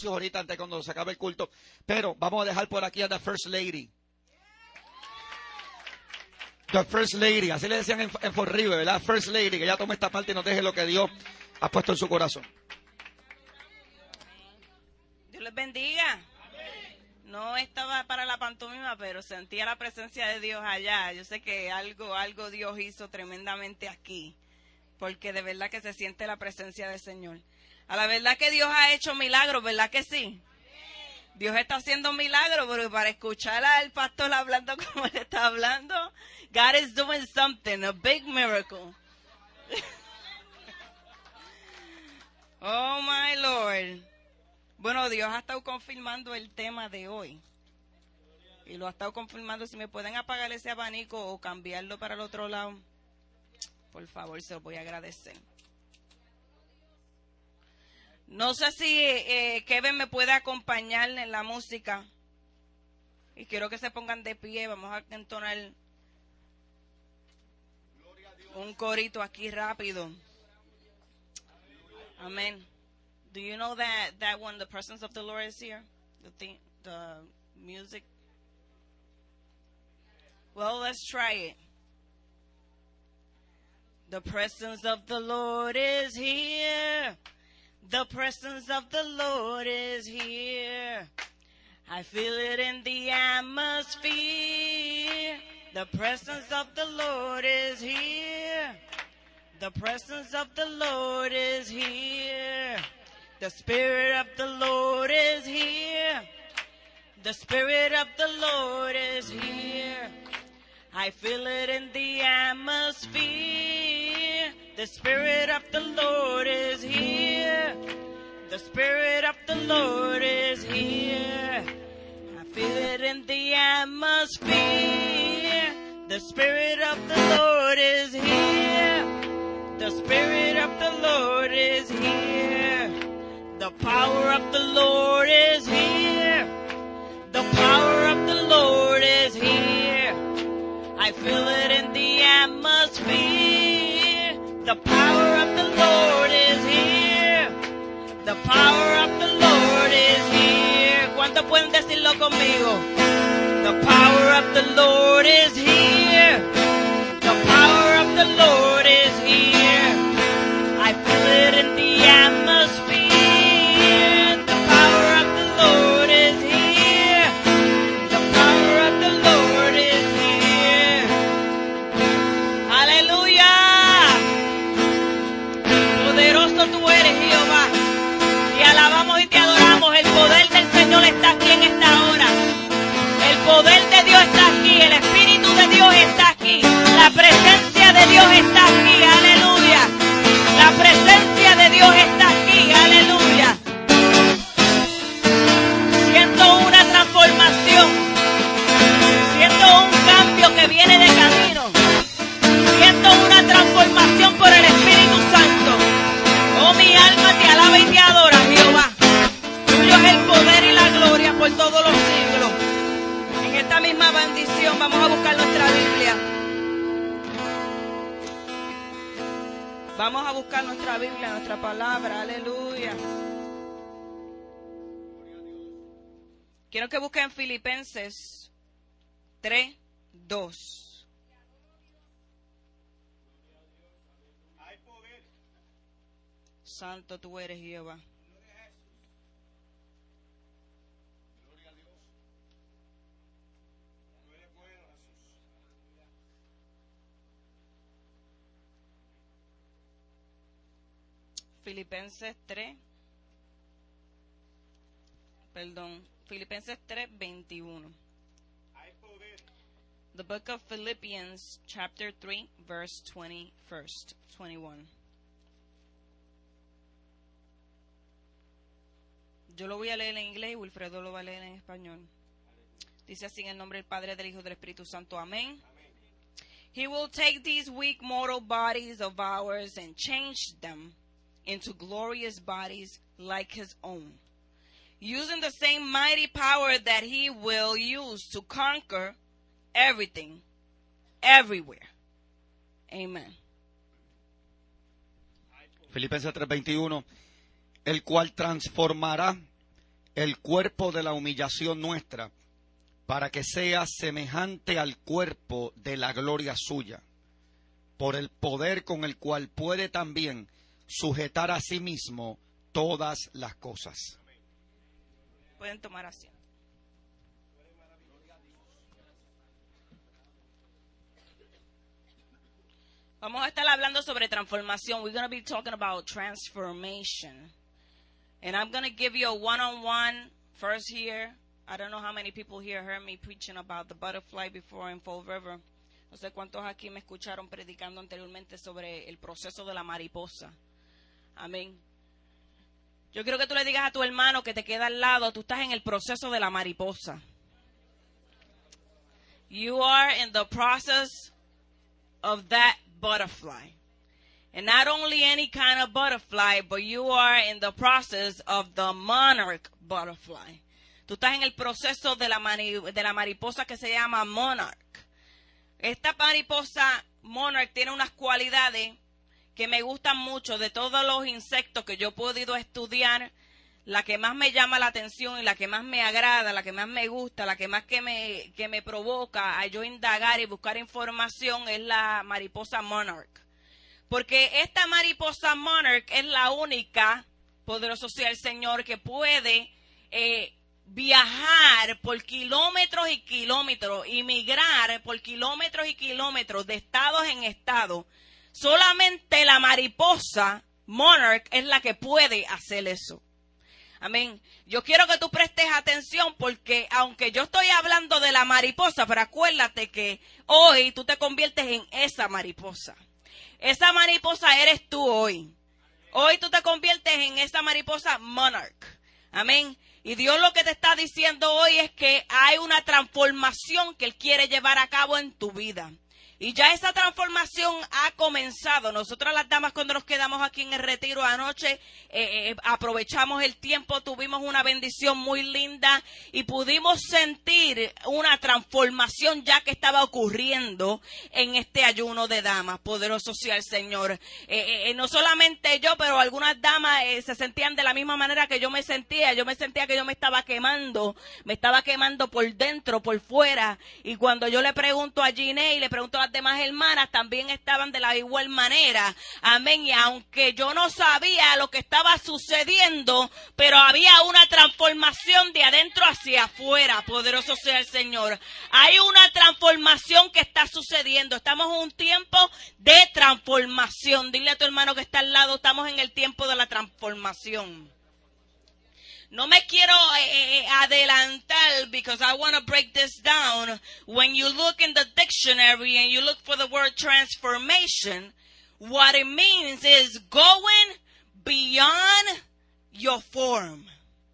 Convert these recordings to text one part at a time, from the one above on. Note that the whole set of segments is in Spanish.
anuncios ahorita antes cuando se acabe el culto. Pero vamos a dejar por aquí a The First Lady. The First Lady, así le decían en Fort River, ¿verdad? First Lady, que ella tome esta parte y nos deje lo que Dios ha puesto en su corazón. Dios les bendiga. No estaba para la pantomima, pero sentía la presencia de Dios allá. Yo sé que algo Dios hizo tremendamente aquí, porque de verdad que se siente la presencia del Señor. A la verdad que Dios ha hecho milagros, ¿verdad que sí? Dios está haciendo milagros, pero para escuchar al pastor hablando como él está hablando, God is doing something, a big miracle. Oh my Lord. Bueno, Dios ha estado confirmando el tema de hoy. Y lo ha estado confirmando. Si me pueden apagar ese abanico o cambiarlo para el otro lado, por favor, se lo voy a agradecer. No sé si Kevin me puede acompañar en la música. Y quiero que se pongan de pie. Vamos a entonar un corito aquí rápido. Amén. Do you know that when the presence of the Lord is here, the music? Well, let's try it. The presence of the Lord is here. The presence of the Lord is here. I feel it in the atmosphere. The presence of the Lord is here. The presence of the Lord is here. The Spirit of the Lord is here. The Spirit of the Lord is here. I feel it in the atmosphere. The Spirit of the Lord is here. The Spirit of the Lord is here. I feel it in the atmosphere. The Spirit of the Lord is here. The Spirit of the Lord is here. The power of the Lord is here. The power of the Lord is here. I feel it in the atmosphere. The power of the Lord is here. The power of the Lord is here. ¿Cuántos pueden decirlo conmigo? The power of the Lord is here. The power of the Lord is here. I feel it in the atmosphere. The power of the Lord is here. The power of the Lord is here. Aleluya. Poderoso tú eres, Jehová. Te alabamos y te adoramos. El poder del Señor está aquí en esta hora. El poder de Dios está aquí. El Espíritu de Dios está aquí. La presencia de Dios está aquí. Aleluya. La presencia de Dios está aquí. Aleluya. Siento una transformación. Siento un cambio que viene de camino. Siento una transformación por el Espíritu Santo. Oh, mi alma te alaba y te adora, Jehová. Tuyo es el poder y la gloria por todos los siglos. En esta misma bendición vamos a buscar nuestra Biblia. Vamos a buscar nuestra Biblia, nuestra palabra. Aleluya. Quiero que busquen Filipenses 3:2. Santo tú eres, Jehová. Filipenses 3:21. The book of Philippians, chapter 3, verse 21. Yo lo voy a leer en inglés y Wilfredo lo va a leer en español. Dice así en el nombre del Padre, del Hijo y del Espíritu Santo. Amén. He will take these weak mortal bodies of ours and change them into glorious bodies like his own, using the same mighty power that he will use to conquer everything, everywhere. Amen. Filipenses 3:21, el cual transformará el cuerpo de la humillación nuestra, para que sea semejante al cuerpo de la gloria suya, por el poder con el cual puede también sujetar a sí mismo todas las cosas. Pueden tomar asiento. Vamos a estar hablando sobre transformación. We're going to be talking about transformation. And I'm going to give you a one-on-one first here. I don't know how many people here heard me preaching about the butterfly before in Fall River. No sé cuántos aquí me escucharon predicando anteriormente sobre el proceso de la mariposa. Amén. Yo quiero que tú le digas a tu hermano que te queda al lado, tú estás en el proceso de la mariposa. You are in the process of that butterfly. And not only any kind of butterfly, but you are in the process of the monarch butterfly. Tú estás en el proceso de la mariposa que se llama monarch. Esta mariposa monarch tiene unas cualidades que me gustan mucho. De todos los insectos que yo he podido estudiar, la que más me llama la atención y la que más me agrada, la que más me gusta, la que más que me provoca a yo indagar y buscar información es la mariposa monarch. Porque esta mariposa monarch es la única, poderoso sea el Señor, que puede viajar por kilómetros y kilómetros y migrar por kilómetros y kilómetros de estados en estado. Solamente la mariposa monarch es la que puede hacer eso. Amén. Yo quiero que tú prestes atención porque aunque yo estoy hablando de la mariposa, pero acuérdate que hoy tú te conviertes en esa mariposa. Esa mariposa eres tú hoy. Hoy tú te conviertes en esa mariposa monarch. Amén. Y Dios lo que te está diciendo hoy es que hay una transformación que Él quiere llevar a cabo en tu vida. Y ya esa transformación ha comenzado. Nosotras las damas, cuando nos quedamos aquí en el retiro anoche, aprovechamos el tiempo, tuvimos una bendición muy linda y pudimos sentir una transformación ya que estaba ocurriendo en este ayuno de damas. Poderoso sea el Señor. No solamente yo, pero algunas damas se sentían de la misma manera que yo me sentía. Yo me sentía que yo me estaba quemando por dentro, por fuera. Y cuando yo le pregunto a Giné y le pregunto a las demás hermanas, también estaban de la igual manera. Amén. Y aunque yo no sabía lo que estaba sucediendo, pero había una transformación de adentro hacia afuera. Poderoso sea el Señor. Hay una transformación que está sucediendo. Estamos en un tiempo de transformación. Dile a tu hermano que está al lado, estamos en el tiempo de la transformación. No me quiero adelantar because I want to break this down. When you look in the dictionary and you look for the word transformation, what it means is going beyond your form.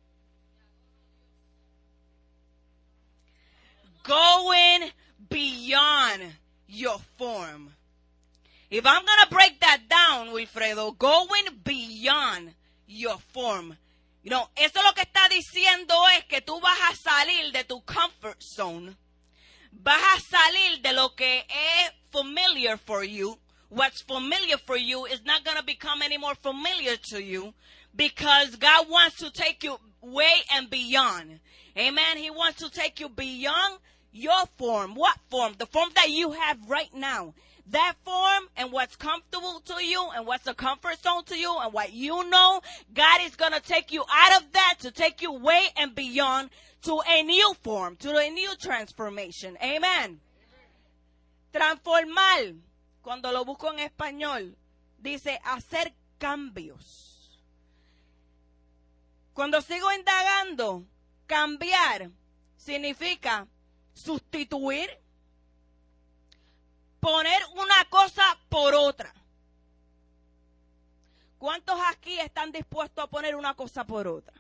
Going beyond your form. If I'm going to break that down, Wilfredo, going beyond your form. You know, eso lo que está diciendo es que tú vas a salir de tu comfort zone. Vas a salir de lo que es familiar for you. What's familiar for you is not going to become any more familiar to you because God wants to take you way and beyond. Amen. He wants to take you beyond your form. What form? The form that you have right now. That form and what's comfortable to you and what's a comfort zone to you and what you know, God is going to take you out of that to take you way and beyond to a new form, to a new transformation. Amen. Transformar, cuando lo busco en español, dice hacer cambios. Cuando sigo indagando, cambiar significa sustituir, poner una cosa por otra. ¿Cuántos aquí están dispuestos a poner una cosa por otra?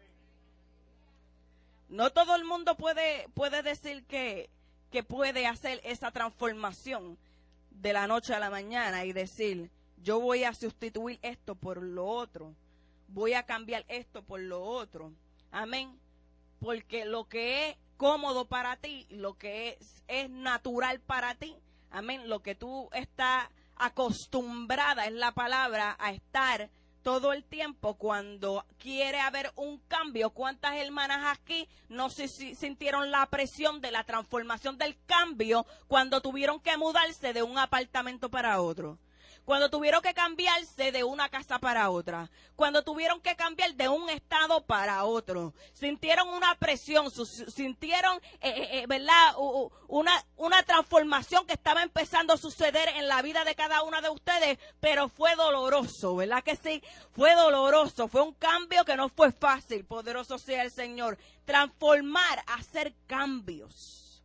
No todo el mundo puede decir que puede hacer esa transformación de la noche a la mañana y decir, yo voy a sustituir esto por lo otro. Voy a cambiar esto por lo otro. Amén. Porque lo que es cómodo para ti, lo que es natural para ti, amén, lo que tú estás acostumbrada, es la palabra, a estar todo el tiempo cuando quiere haber un cambio. ¿Cuántas hermanas aquí no sintieron la presión de la transformación del cambio cuando tuvieron que mudarse de un apartamento para otro? Cuando tuvieron que cambiarse de una casa para otra, cuando tuvieron que cambiar de un estado para otro, sintieron una presión, sintieron, ¿verdad? Una transformación que estaba empezando a suceder en la vida de cada una de ustedes, pero fue doloroso, ¿verdad que sí? Fue doloroso, fue un cambio que no fue fácil, poderoso sea el Señor. Transformar, hacer cambios.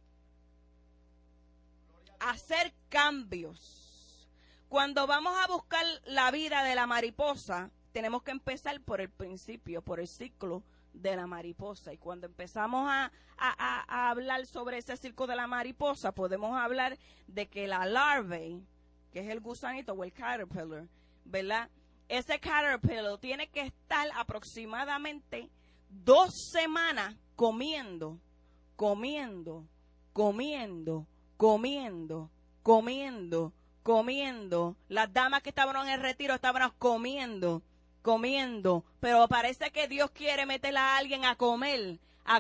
Hacer cambios. Cuando vamos a buscar la vida de la mariposa, tenemos que empezar por el principio, por el ciclo de la mariposa. Y cuando empezamos a hablar sobre ese ciclo de la mariposa, podemos hablar de que la larvae, que es el gusanito o el caterpillar, ¿verdad? Ese caterpillar tiene que estar aproximadamente 2 semanas comiendo. Las damas que estaban en el retiro estaban comiendo, pero parece que Dios quiere meter a alguien a comer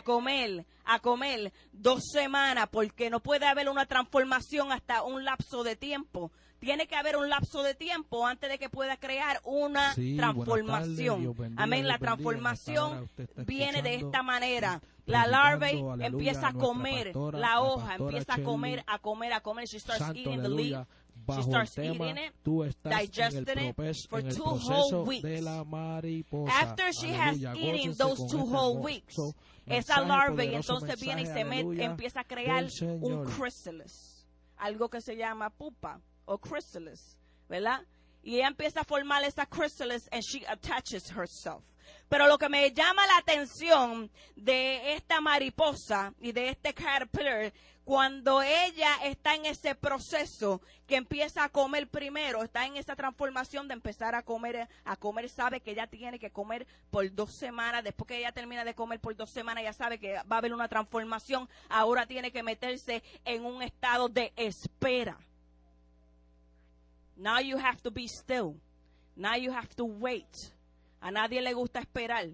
2 semanas, porque no puede haber una transformación hasta un lapso de tiempo. Tiene que haber un lapso de tiempo antes de que pueda crear una transformación. Amén. La transformación viene de esta manera. La larvae empieza a comer la hoja, empieza a comer. She starts eating the leaf. She starts eating it, digesting it for 2 whole weeks. After she has eaten those 2 whole weeks, esa larvae entonces viene y empieza a crear un chrysalis, algo que se llama pupa o chrysalis, ¿verdad? Y ella empieza a formar esa chrysalis and she attaches herself. Pero lo que me llama la atención de esta mariposa y de este caterpillar, cuando ella está en ese proceso que empieza a comer primero, está en esa transformación de empezar a comer, sabe que ella tiene que comer por 2 semanas. Después que ella termina de comer por 2 semanas, ella sabe que va a haber una transformación. Ahora tiene que meterse en un estado de espera. Now you have to be still. Now you have to wait. A nadie le gusta esperar.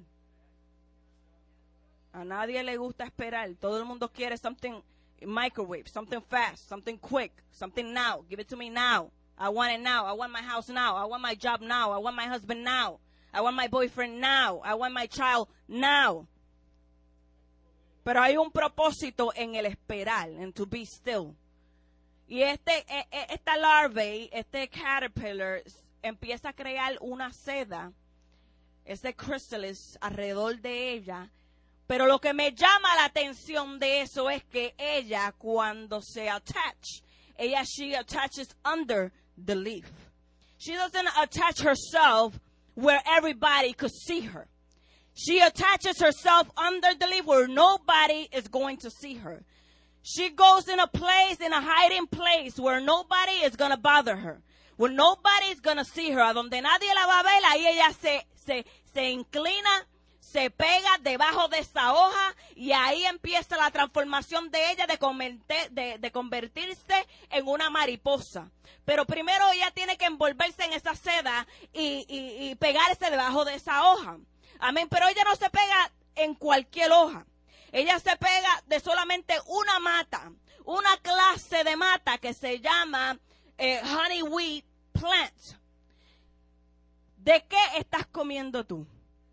Todo el mundo quiere something microwave, something fast, something quick, something now. Give it to me now. I want it now. I want my house now. I want my job now. I want my husband now. I want my boyfriend now. I want my child now. Pero hay un propósito en el esperar, en to be still. Y esta larvae, este caterpillar, empieza a crear una seda, ese chrysalis alrededor de ella. Pero lo que me llama la atención de eso es que ella, cuando se she attaches under the leaf. She doesn't attach herself where everybody could see her. She attaches herself under the leaf where nobody is going to see her. She goes in a hiding place where nobody is going to bother her. Where nobody is going to see her. A donde nadie la va a ver, ahí ella se inclina, se pega debajo de esa hoja y ahí empieza la transformación de ella de convertirse en una mariposa. Pero primero ella tiene que envolverse en esa seda y pegarse debajo de esa hoja. Amén. Pero ella no se pega en cualquier hoja. Ella se pega de solamente una mata, una clase de mata que se llama honeyweed plant. ¿De qué estás comiendo tú?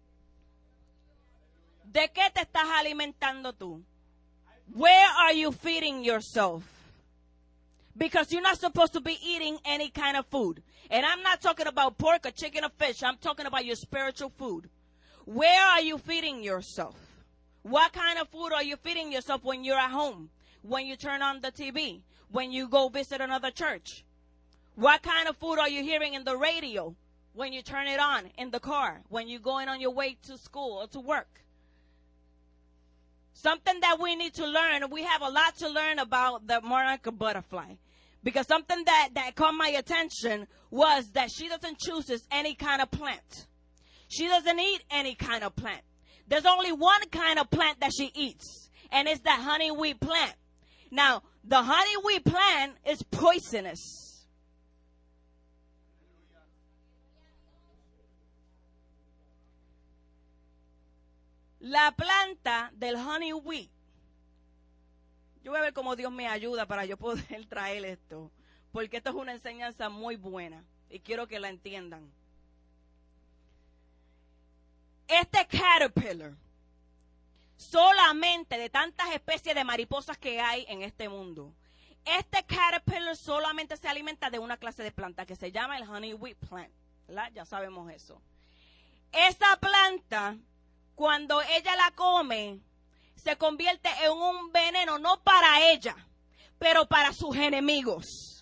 ¿De qué te estás alimentando tú? Where are you feeding yourself? Because you're not supposed to be eating any kind of food. And I'm not talking about pork or chicken or fish. I'm talking about your spiritual food. Where are you feeding yourself? What kind of food are you feeding yourself when you're at home? When you turn on the TV? When you go visit another church? What kind of food are you hearing in the radio? When you turn it on in the car? When you're going on your way to school or to work? Something that we need to learn, we have a lot to learn about the monarch butterfly. Because something that caught my attention was that she doesn't choose any kind of plant. She doesn't eat any kind of plant. There's only one kind of plant that she eats, and it's the honeyweed plant. Now, the honeyweed plant is poisonous. La planta del honey wheat. Yo voy a ver cómo Dios me ayuda para yo poder traer esto. Porque esto es una enseñanza muy buena. Y quiero que la entiendan. Este caterpillar, solamente de tantas especies de mariposas que hay en este mundo, este caterpillar solamente se alimenta de una clase de planta que se llama el honey wheat plant, ¿verdad? Ya sabemos eso. Esa planta, cuando ella la come, se convierte en un veneno, no para ella, pero para sus enemigos.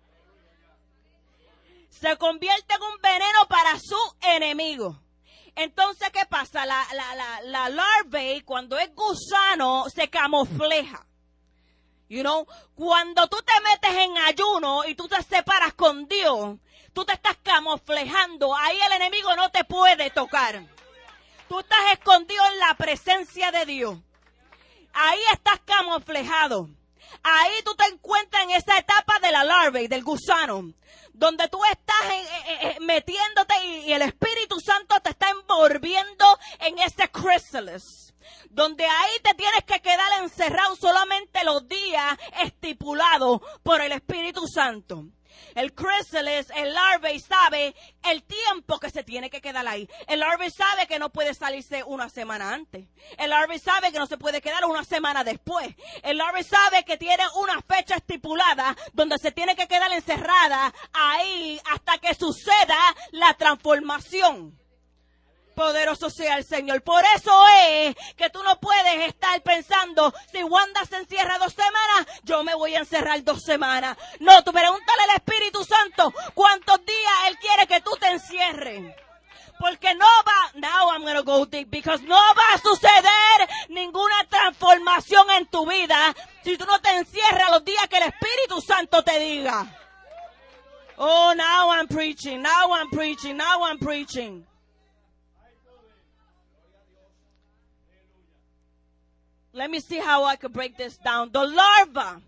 Se convierte en un veneno para su enemigo. Entonces, ¿qué pasa? La larvae, cuando es gusano, se camufleja. You know, cuando tú te metes en ayuno y tú te separas con Dios, tú te estás camuflejando. Ahí el enemigo no te puede tocar. Tú estás escondido en la presencia de Dios. Ahí estás camuflejado. Ahí tú te encuentras en esa etapa de la larvae, del gusano, donde tú estás metiéndote y el Espíritu Santo te está envolviendo en ese chrysalis, donde ahí te tienes que quedar encerrado solamente los días estipulados por el Espíritu Santo. El chrysalis, el larvae sabe el tiempo que se tiene que quedar ahí. El larvae sabe que no puede salirse una semana antes. El larvae sabe que no se puede quedar una semana después. El larvae sabe que tiene una fecha estipulada donde se tiene que quedar encerrada ahí hasta que suceda la transformación. Poderoso sea el Señor. Por eso es que tú no puedes estar pensando, si Wanda se encierra 2 semanas, yo me voy a encerrar 2 semanas. No, tú pregúntale al Espíritu Santo cuántos días Él quiere que tú te encierres. Porque no va, now I'm gonna go deep, because no va a suceder ninguna transformación en tu vida si tú no te encierras los días que el Espíritu Santo te diga. Oh, now I'm preaching, now I'm preaching, now I'm preaching. Let me see how I could break this down. The larva,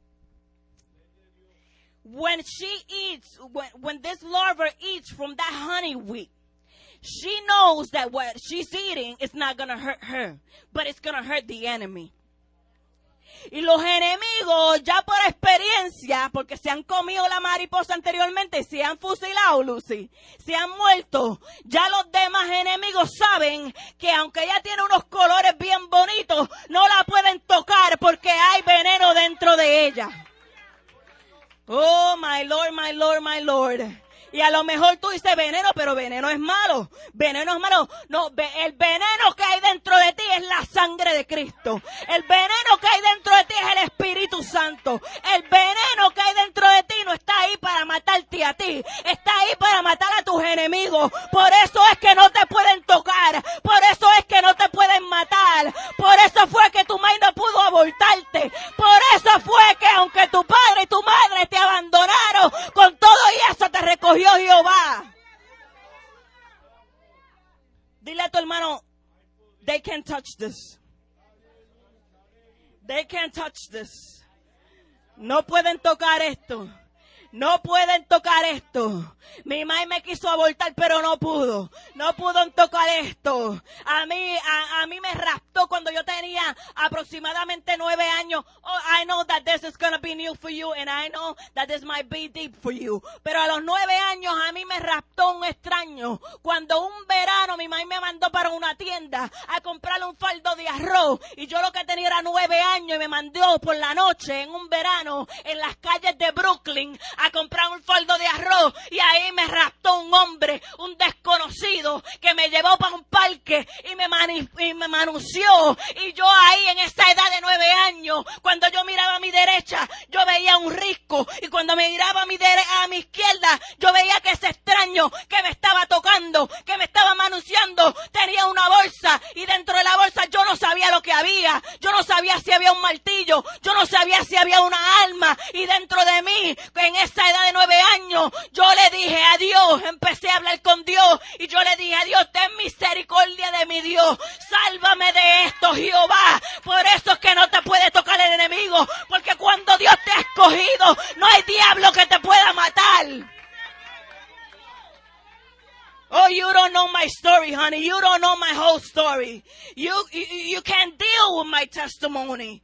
when she eats, when this larva eats from that honey wheat, she knows that what she's eating is not going to hurt her, but it's going to hurt the enemy. Y los enemigos, ya por experiencia, porque se han comido la mariposa anteriormente, se han fusilado, Lucy, se han muerto, ya los demás enemigos saben que aunque ella tiene unos colores bien bonitos, no la pueden tocar porque hay veneno dentro de ella. Oh, my Lord, my Lord, my Lord. Y a lo mejor tú dices veneno, pero veneno es malo. Veneno es malo. No, el veneno que hay dentro de ti es la sangre de Cristo. El veneno que hay dentro de ti es el Espíritu Santo. El veneno que hay dentro de ti no está ahí para matarte a ti. Está ahí para matar a tus enemigos. Por eso es que no te pueden tocar. Por eso es que no te pueden matar. Por eso fue que tu madre no pudo abortarte. Por eso fue que aunque tu padre y tu madre te abandonaron, con todo y eso te recogió Jehová. Dile a tu hermano, they can't touch this. They can't touch this. No pueden tocar esto. No pueden tocar esto. Mi madre me quiso abortar, pero no pudo. No pudo tocar esto. A mí me raptó cuando yo tenía aproximadamente 9 años. Oh, I know that this is going to be new for you, and I know that this might be deep for you. Pero a los 9 años a mí me raptó un extraño. Cuando un verano mi madre me mandó para una tienda a comprarle un faldo de arroz. Y yo lo que tenía era 9 años y me mandó por la noche en un verano en las calles de Brooklyn a comprar un faldo de arroz, y ahí me raptó un hombre, un desconocido, que me llevó para un parque y me manució, y yo ahí en esa edad de 9 años, cuando yo miraba a mi derecha, yo veía un risco, y cuando me miraba a mi izquierda, yo veía que ese extraño que me estaba tocando, que me estaba manunciando, tenía una bolsa, y dentro de la bolsa yo no sabía lo que había, yo no sabía si había un martillo, yo no sabía si había una arma, y dentro de mí, en esa edad de 9 años, yo le dije a Dios, empecé a hablar con Dios, y yo le dije a Dios, ten misericordia de mi Dios, sálvame de esto, Jehová. Por eso es que no te puede tocar el enemigo, porque cuando Dios te ha escogido, no hay diablo que te pueda matar. Oh, you don't know my story, honey. You don't know my whole story. You can't deal with my testimony.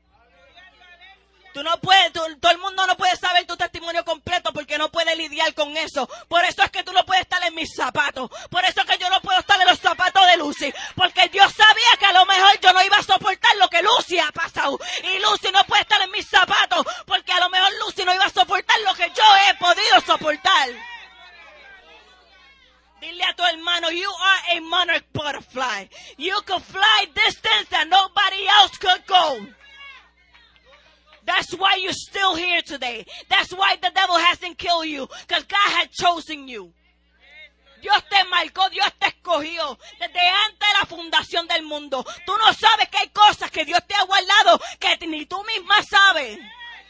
Tú no puedes, todo el mundo no puede saber tu testimonio completo porque no puede lidiar con eso. Por eso es que tú no puedes estar en mis zapatos. Por eso es que yo no puedo estar en los zapatos de Lucy. Porque Dios sabía que a lo mejor yo no iba a soportar lo que Lucy ha pasado. Y Lucy no puede estar en mis zapatos porque a lo mejor Lucy no iba a soportar lo que yo he podido soportar. Dile a tu hermano, you are a monarch butterfly. You can fly distance that nobody else could go. That's why you're still here today. That's why the devil hasn't killed you. Because God had chosen you. Dios te marcó, Dios te escogió desde antes de la fundación del mundo. Tú no sabes que hay cosas que Dios te ha guardado que ni tú misma sabes.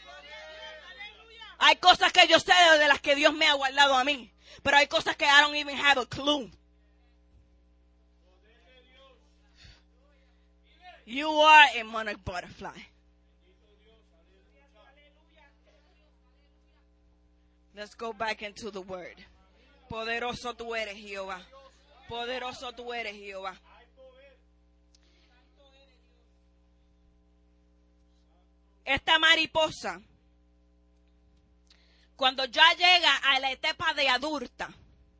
Hay cosas que yo sé de las que Dios me ha guardado a mí. Pero hay cosas que I don't even have a clue. You are a monarch butterfly. Let's go back into the word. Poderoso tú eres, Jehová. Poderoso tú eres, Jehová. Esta mariposa, cuando ya llega a la etapa de adulta,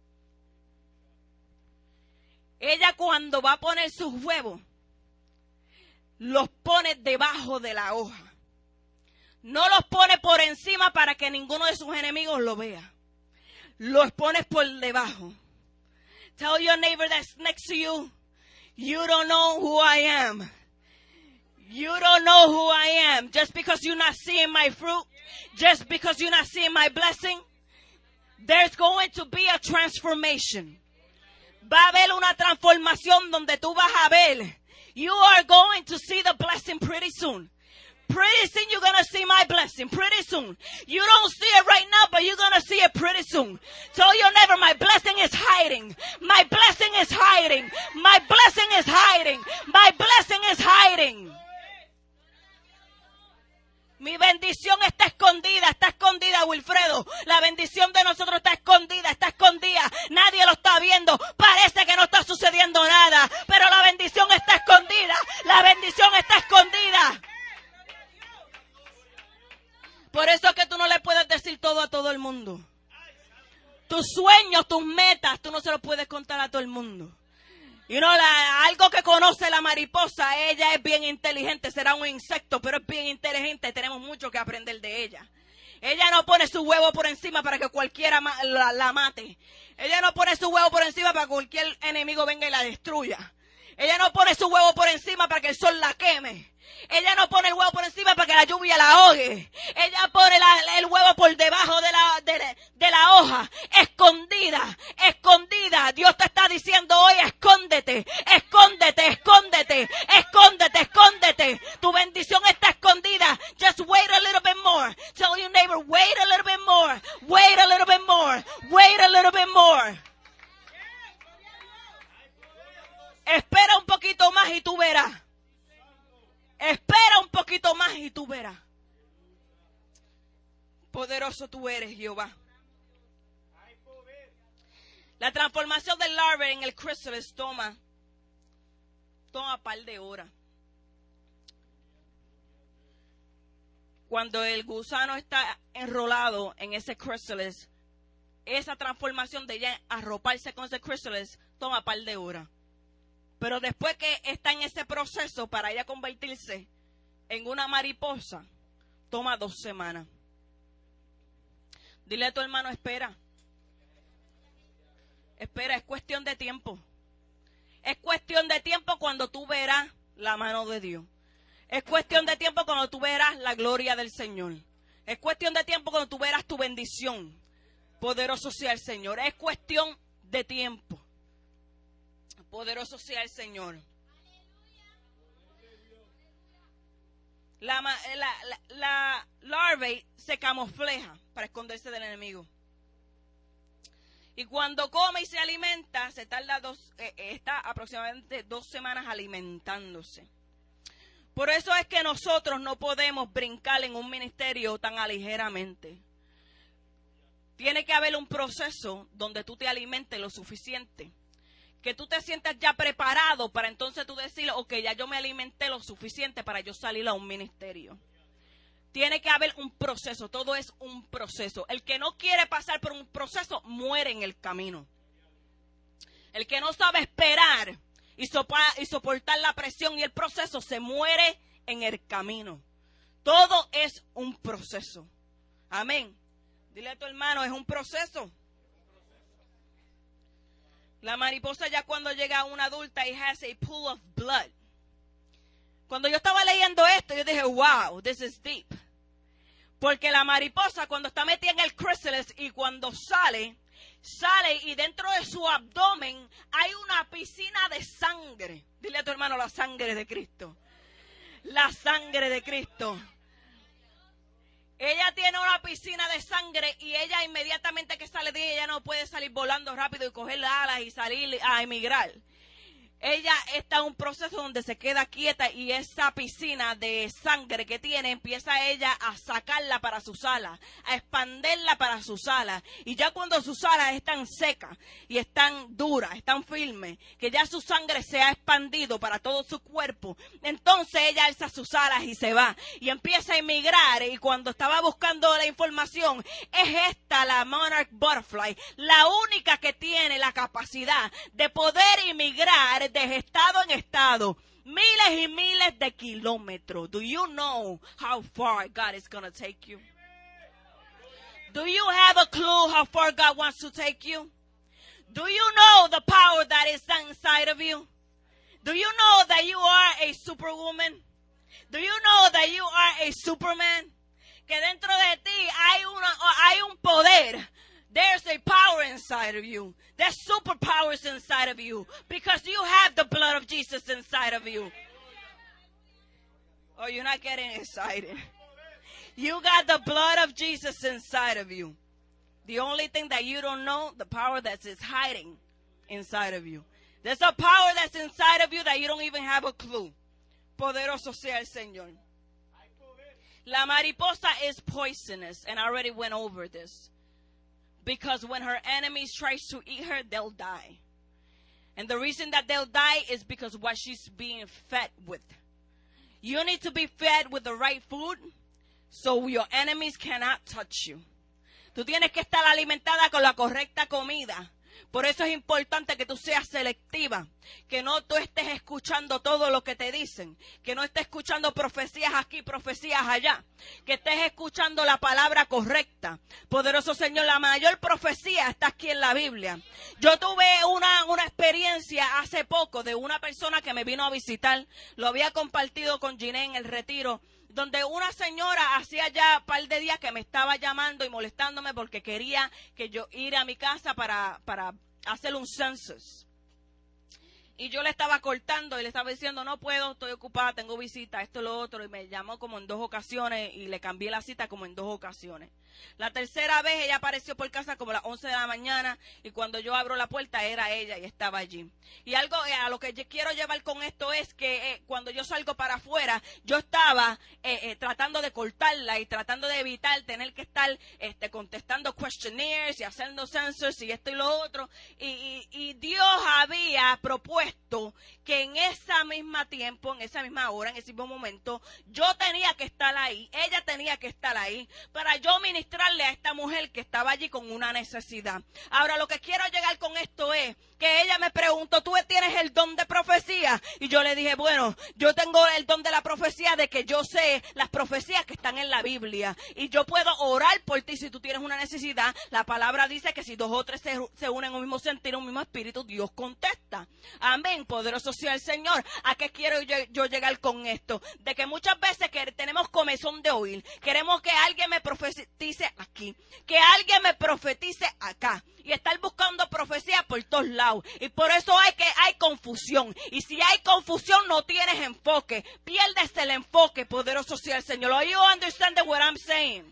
ella cuando va a poner sus huevos, los pone debajo de la hoja. No los pone por encima para que ninguno de sus enemigos lo vea. Los pones por debajo. Tell your neighbor that's next to you, you don't know who I am. You don't know who I am. Just because you're not seeing my fruit, just because you're not seeing my blessing, there's going to be a transformation. Va a haber una transformación donde tú vas a ver. You are going to see the blessing pretty soon. Pretty soon you're going to see my blessing. Pretty soon. You don't see it right now, but you're going to see it pretty soon. Tell your neighbor, my blessing is hiding. My blessing is hiding. My blessing is hiding. My blessing is hiding. Mi bendición está escondida, Wilfredo. La bendición de nosotros está escondida. Nadie lo está viendo. Parece que no está sucediendo nada, pero la bendición está escondida. La bendición está escondida. Por eso es que tú no le puedes decir todo a todo el mundo. Tus sueños, tus metas, tú no se los puedes contar a todo el mundo. Y no, algo que conoce la mariposa, ella es bien inteligente, será un insecto, pero es bien inteligente, tenemos mucho que aprender de ella. Ella no pone su huevo por encima para que cualquiera la mate. Ella no pone su huevo por encima para que cualquier enemigo venga y la destruya. Ella no pone su huevo por encima para que el sol la queme. Ella no pone el huevo por encima para que la lluvia la ahogue. Ella pone el huevo por debajo de la hoja, escondida. Dios te está diciendo hoy, escóndete. Tu bendición está escondida. Just wait a little bit more. Tell your neighbor, wait a little bit more. Wait a little bit more. Wait a little bit more. Espera un poquito más y tú verás. Espera un poquito más y tú verás. Poderoso tú eres, Jehová. La transformación del larva en el chrysalis toma un par de horas. Cuando el gusano está enrolado en ese chrysalis, esa transformación de ella arroparse con ese chrysalis toma un par de horas. Pero después que está en ese proceso para ella convertirse en una mariposa, toma 2 semanas. Dile a tu hermano, espera. Espera, es cuestión de tiempo. Es cuestión de tiempo cuando tú verás la mano de Dios. Es cuestión de tiempo cuando tú verás la gloria del Señor. Es cuestión de tiempo cuando tú verás tu bendición. Poderoso sea el Señor. Es cuestión de tiempo. Poderoso sea el Señor. La larva se camufla para esconderse del enemigo. Y cuando come y se alimenta, se tarda está aproximadamente 2 semanas alimentándose. Por eso es que nosotros no podemos brincar en un ministerio tan ligeramente. Tiene que haber un proceso donde tú te alimentes lo suficiente. Que tú te sientas ya preparado para entonces tú decir, ok, ya yo me alimenté lo suficiente para yo salir a un ministerio. Tiene que haber un proceso, todo es un proceso. El que no quiere pasar por un proceso muere en el camino. El que no sabe esperar y soportar la presión y el proceso se muere en el camino. Todo es un proceso. Amén. Dile a tu hermano, es un proceso. La mariposa ya cuando llega a una adulta, it has a pool of blood. Cuando yo estaba leyendo esto, yo dije, wow, this is deep. Porque la mariposa cuando está metida en el chrysalis y cuando sale y dentro de su abdomen hay una piscina de sangre. Dile a tu hermano, la sangre de Cristo. La sangre de Cristo. Ella tiene una piscina de sangre y ella inmediatamente que sale de ella no puede salir volando rápido y coger alas y salir a emigrar. Ella está en un proceso donde se queda quieta y esa piscina de sangre que tiene empieza ella a sacarla para sus alas, a expanderla para sus alas. Y ya cuando sus alas están secas y están duras, están firmes, que ya su sangre se ha expandido para todo su cuerpo, entonces ella alza sus alas y se va. Y empieza a emigrar y cuando estaba buscando la información, es esta la monarch butterfly, la única que tiene la capacidad de poder emigrar de estado en estado, miles y miles de kilómetros. Do you know how far God is going to take you? Do you have a clue how far God wants to take you? Do you know the power that is inside of you? Do you know that you are a superwoman? Do you know that you are a superman? Que dentro de ti hay un poder. There's a power inside of you. There's superpowers inside of you. Because you have the blood of Jesus inside of you. Oh, you're not getting excited. You got the blood of Jesus inside of you. The only thing that you don't know, the power that is hiding inside of you. There's a power that's inside of you that you don't even have a clue. Poderoso sea el Señor. La mariposa is poisonous, and I already went over this. Because when her enemies try to eat her, they'll die. And the reason that they'll die is because what she's being fed with. You need to be fed with the right food so your enemies cannot touch you. Tú tienes que estar alimentada con la correcta comida. Por eso es importante que tú seas selectiva, que no tú estés escuchando todo lo que te dicen, que no estés escuchando profecías aquí, profecías allá, que estés escuchando la palabra correcta. Poderoso Señor, la mayor profecía está aquí en la Biblia. Yo tuve una experiencia hace poco de una persona que me vino a visitar, lo había compartido con Giné en el retiro, donde una señora hacía ya un par de días que me estaba llamando y molestándome porque quería que yo ir a mi casa para hacer un census. Y yo le estaba cortando y le estaba diciendo, no puedo, estoy ocupada, tengo visita, esto, lo otro. Y me llamó como en 2 ocasiones y le cambié la cita como en 2 ocasiones. La tercera vez ella apareció por casa como a las 11 de la mañana y cuando yo abro la puerta era ella y estaba allí. Y algo a lo que yo quiero llevar con esto es que cuando yo salgo para afuera, yo estaba tratando de cortarla y tratando de evitar tener que estar contestando questionnaires y haciendo census y esto y lo otro. Y Dios había propuesto que en esa misma tiempo, en esa misma hora, en ese mismo momento, yo tenía que estar ahí, ella tenía que estar ahí para yo ministrarle a esta mujer que estaba allí con una necesidad. Ahora, lo que quiero llegar con esto es que ella me preguntó, ¿tú tienes el don de profecía? Y yo le dije, bueno, yo tengo el don de la profecía de que yo sé las profecías que están en la Biblia. Y yo puedo orar por ti si tú tienes una necesidad. La palabra dice que si 2 o 3 se unen en un mismo sentir, un mismo espíritu, Dios contesta. Amén, poderoso sea el Señor. ¿A qué quiero yo llegar con esto? De que muchas veces que tenemos comezón de oír, queremos que alguien me profetice aquí, que alguien me profetice acá. Y estar buscando profecía por todos lados. Y por eso hay confusión. Y si hay confusión, no tienes enfoque. Pierdes el enfoque, poderoso sea el Señor. Are you understanding what I'm saying?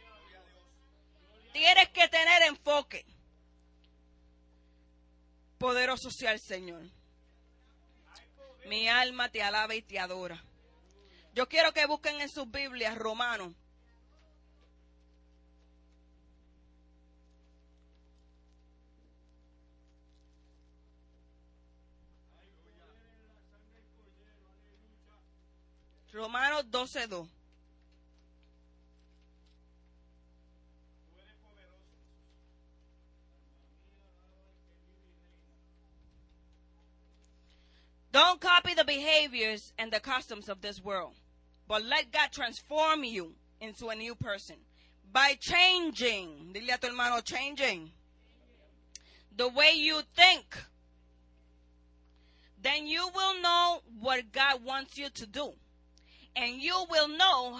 Tienes que tener enfoque. Poderoso sea el Señor. Mi alma te alaba y te adora. Yo quiero que busquen en sus Biblias Romanos. Romanos 12:2. Don't copy the behaviors and the customs of this world, but let God transform you into a new person by changing, dile a tu hermano, changing the way you think. Then you will know what God wants you to do, and you will know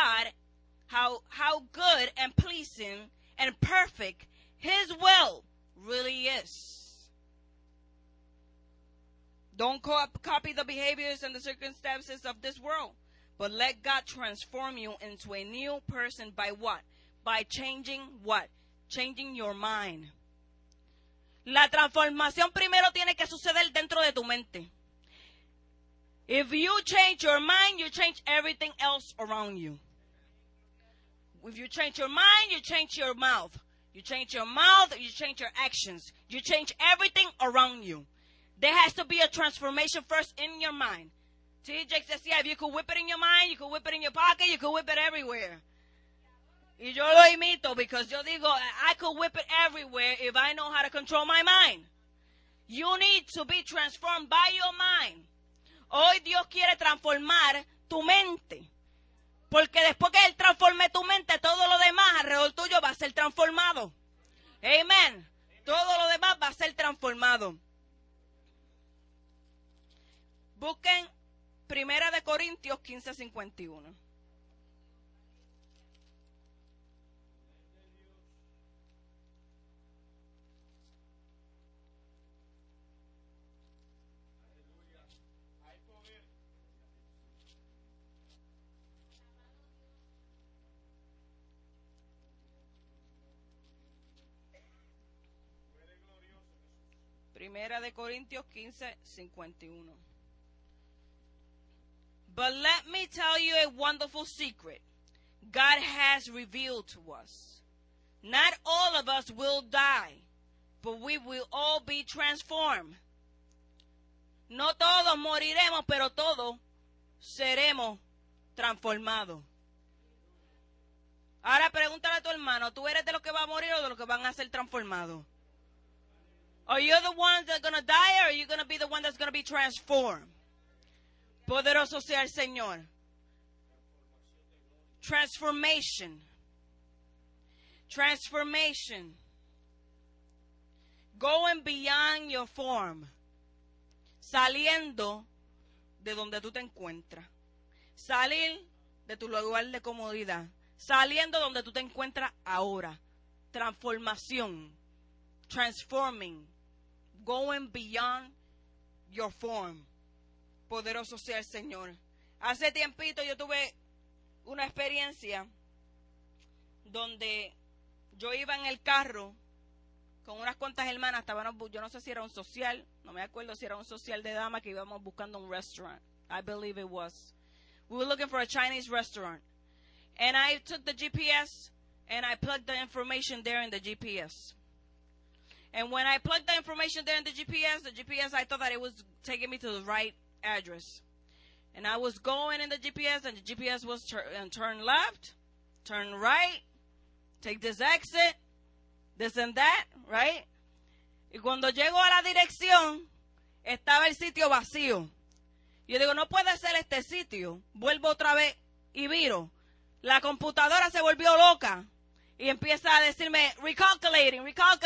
how good and pleasing and perfect His will really is. Don't copy the behaviors and the circumstances of this world, but let God transform you into a new person by what? By changing what? Changing your mind. La transformación primero tiene que suceder dentro de tu mente. If you change your mind, you change everything else around you. If you change your mind, you change your mouth. You change your mouth, you change your actions. You change everything around you. There has to be a transformation first in your mind. See, Jake says, yeah, if you could whip it in your mind, you could whip it in your pocket, you could whip it everywhere. Y yo lo imito because yo digo, I could whip it everywhere if I know how to control my mind. You need to be transformed by your mind. Hoy Dios quiere transformar tu mente. Porque después que Él transforme tu mente, todo lo demás alrededor tuyo va a ser transformado. Amen. Todo lo demás va a ser transformado. Busquen 1 de Corintios 15:51. Primera de Corintios 15:51. But let me tell you a wonderful secret God has revealed to us. Not all of us will die, but we will all be transformed. No todos moriremos, pero todos seremos transformados. Ahora pregúntale a tu hermano, ¿tú eres de los que va a morir o de los que van a ser transformados? Are you the ones that are going to die, or are you going to be the one that's going to be transformed? Poderoso sea el Señor. Transformation. Transformation. Going beyond your form. Saliendo de donde tú te encuentras. Salir de tu lugar de comodidad. Saliendo donde tú te encuentras ahora. Transformación. Transforming. Going beyond your form. Poderoso sea el Señor. Hace tiempito yo tuve una experiencia donde yo iba en el carro con unas cuantas hermanas, yo no sé si era un social, no me acuerdo si era un social de damas que íbamos buscando un restaurant. I believe it was. We were looking for a Chinese restaurant. And I took the GPS and I plugged the information there in the GPS. And when I plugged the information there in the GPS, I thought that it was taking me to the right address. And I was going in the GPS, and the GPS was turn left, turn right, take this exit, this and that, right? Y cuando llego a la dirección, estaba el sitio vacío. Yo digo, no puede ser este sitio. Vuelvo otra vez y viro. La computadora se volvió loca y empieza a decirme, recalculating.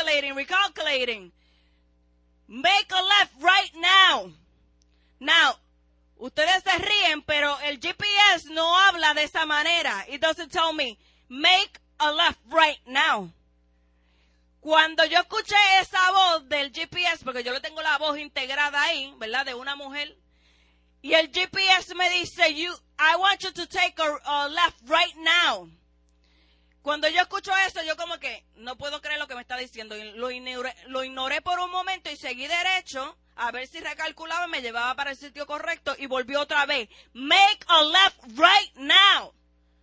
Make a left right now. Now, ustedes se ríen, pero el GPS no habla de esa manera. It doesn't tell me, make a left right now. Cuando yo escuché esa voz del GPS, porque yo le tengo la voz integrada ahí, ¿verdad? De una mujer. Y el GPS me dice, I want you to take a left right now. Cuando yo escucho eso, yo como que no puedo creer lo que me está diciendo. Lo ignoré por un momento y seguí derecho a ver si recalculaba y me llevaba para el sitio correcto y volvió otra vez. Make a left right now.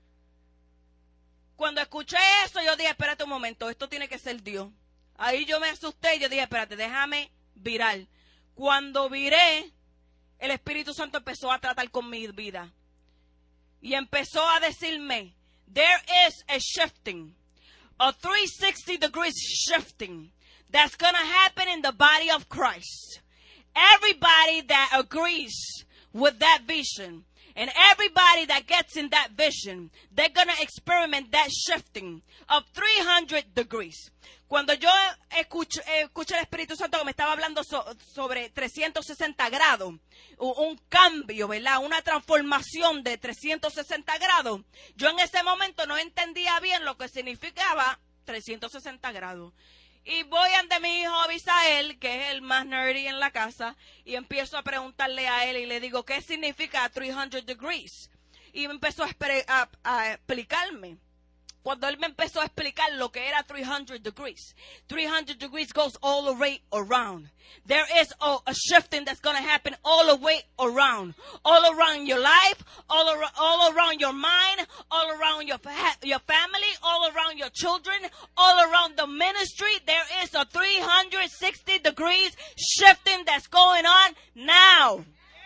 Cuando escuché eso, yo dije, espérate un momento, esto tiene que ser Dios. Ahí yo me asusté y yo dije, espérate, déjame virar. Cuando viré, el Espíritu Santo empezó a tratar con mi vida. y empezó a decirme, there is a shifting, a 360 degrees shifting that's going to happen in the body of Christ. Everybody that agrees with that vision and everybody that gets in that vision, they're going to experiment that shifting of 300 degrees. Cuando yo escuché el Espíritu Santo que me estaba hablando sobre 360 grados, un cambio, ¿verdad? Una transformación de 360 grados, yo en ese momento no entendía bien lo que significaba 360 grados. Y voy ante mi hijo Abisael, que es el más nerdy en la casa, y empiezo a preguntarle a él y le digo, ¿qué significa 300 degrees? Y me empezó a explicarme. Cuando él me empezó a explicar lo que era 300 degrees. 300 degrees goes all the way around. There is a shifting that's going to happen all the way around. All around your life, all around your mind, all around your family, all around your children, all around the ministry. There is a 360 degrees shifting that's going on now.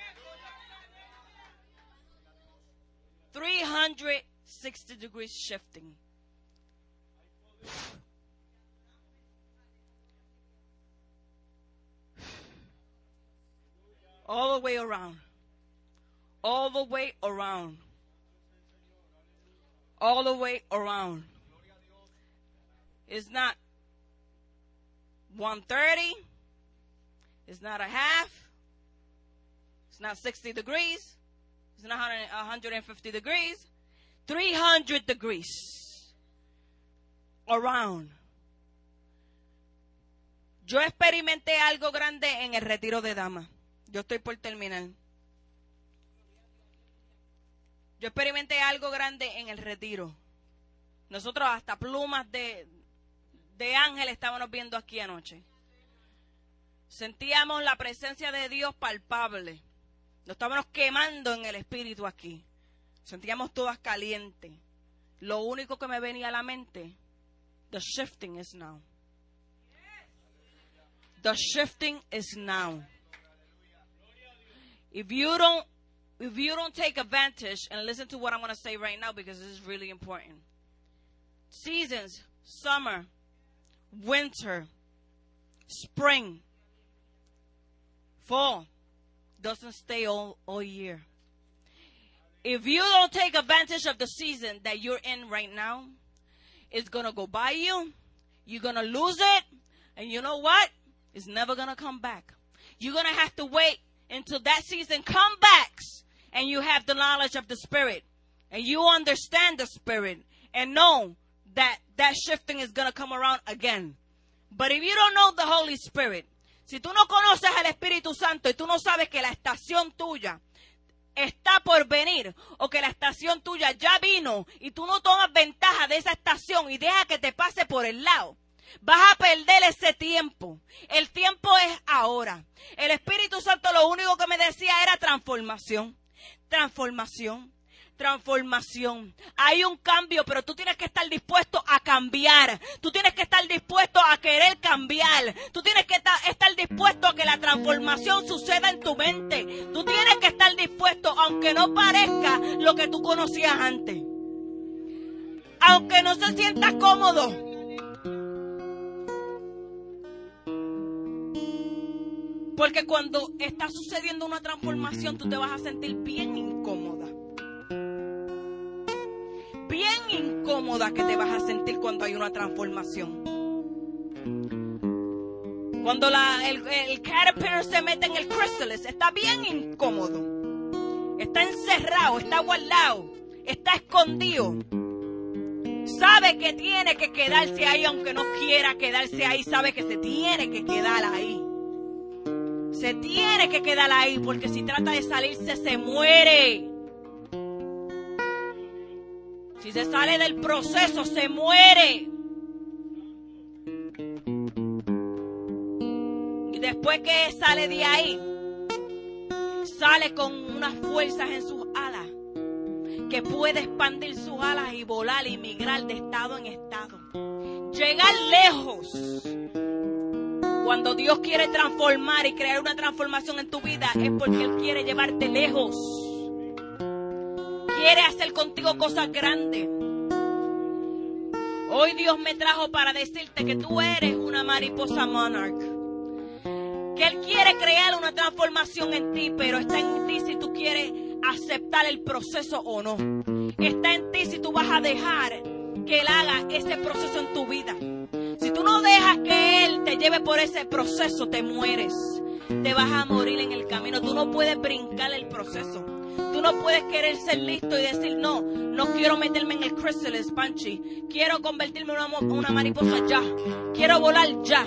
360 degrees shifting. All the way around. All the way around. All the way around. It's not 130. It's not a half. It's not 60 degrees. It's not 150 degrees. 300 degrees. Around. Yo experimenté algo grande en el retiro de damas. Yo estoy por terminar. Yo experimenté algo grande en el retiro. Nosotros hasta plumas de ángel estábamos viendo aquí anoche. Sentíamos la presencia de Dios palpable. Nos estábamos quemando en el espíritu aquí. Sentíamos todas calientes. Lo único que me venía a la mente, the shifting is now. The shifting is now. If you don't take advantage, and listen to what I'm going to say right now because this is really important. Seasons, summer, winter, spring, fall, doesn't stay all year. If you don't take advantage of the season that you're in right now, it's going to go by you. You're going to lose it. And you know what? It's never going to come back. You're going to have to wait until that season comes back and you have the knowledge of the Spirit and you understand the Spirit and know that that shifting is going to come around again. But if you don't know the Holy Spirit, si tú no conoces al Espíritu Santo y tú no sabes que la estación tuya está por venir o que la estación tuya ya vino y tú no tomas ventaja de esa estación y deja que te pase por el lado, vas a perder ese tiempo. El tiempo es ahora. El Espíritu Santo lo único que me decía era transformación. Transformación. Transformación. Hay un cambio, pero tú tienes que estar dispuesto a cambiar. Tú tienes que estar dispuesto a querer cambiar. Tú tienes que estar dispuesto a que la transformación suceda en tu mente. Tú tienes que estar dispuesto, aunque no parezca lo que tú conocías antes. Aunque no se sienta cómodo. Porque cuando está sucediendo una transformación, tú te vas a sentir bien incómoda. Bien incómoda que te vas a sentir cuando hay una transformación. Cuando el caterpillar se mete en el chrysalis, está bien incómodo. Está encerrado, está guardado, está escondido. Sabe que tiene que quedarse ahí, aunque no quiera quedarse ahí, sabe que se tiene que quedar ahí. Se tiene que quedar ahí, porque si trata de salirse, se muere. Si se sale del proceso, se muere. Y después que sale de ahí, sale con unas fuerzas en sus alas, que puede expandir sus alas y volar y migrar de estado en estado. Llegar lejos. Cuando Dios quiere transformar y crear una transformación en tu vida, es porque Él quiere llevarte lejos. quiere hacer contigo cosas grandes. Hoy Dios me trajo para decirte que tú eres una mariposa monarch. Que Él quiere crear una transformación en ti, pero está en ti si tú quieres aceptar el proceso o no. Está en ti si tú vas a dejar que Él haga ese proceso en tu vida. Si tú no dejas que Él te lleve por ese proceso, te mueres. Te vas a morir en el camino. Tú no puedes brincar el proceso. Tú no puedes querer ser listo y decir, no quiero meterme en el chrysalis, Panchi. Quiero convertirme en una mariposa ya. Quiero volar ya.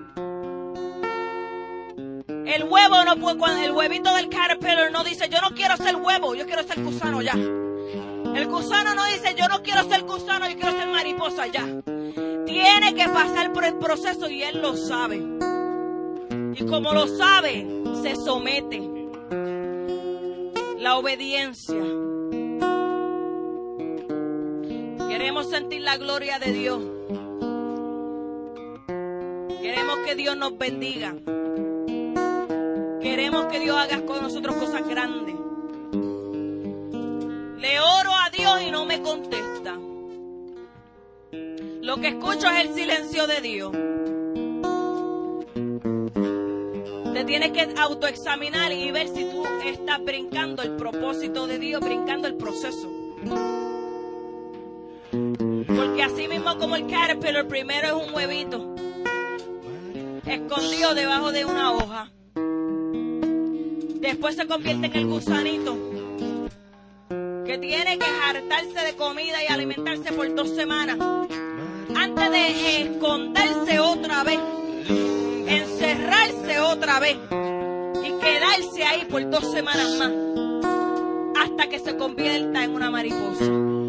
El huevo no puede, cuando el huevito del caterpillar no dice, yo no quiero ser huevo, yo quiero ser gusano ya. El gusano no dice, yo no quiero ser gusano, yo quiero ser mariposa ya. Tiene que pasar por el proceso y Él lo sabe. Y como lo sabe, se somete. La obediencia. Queremos sentir la gloria de Dios. Queremos que Dios nos bendiga. Queremos que Dios haga con nosotros cosas grandes. Le oro a Dios y no me contesta. Lo que escucho es el silencio de Dios. Te tienes que autoexaminar y ver si tú estás brincando el propósito de Dios, brincando el proceso. Porque así mismo como el caterpillar, primero es un huevito escondido debajo de una hoja. Después se convierte en el gusanito que tiene que hartarse de comida y alimentarse por 2 semanas antes de esconderse otra vez, encerrarse otra vez y quedarse ahí por 2 semanas más hasta que se convierta en una mariposa.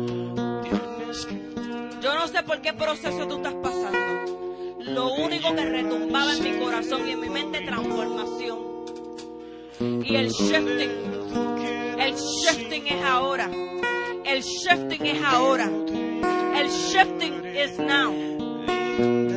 Yo no sé por qué proceso tú estás pasando. Lo único que retumbaba en mi corazón y en mi mente es transformación. Y el shifting es ahora. El shifting es ahora. El shifting is now.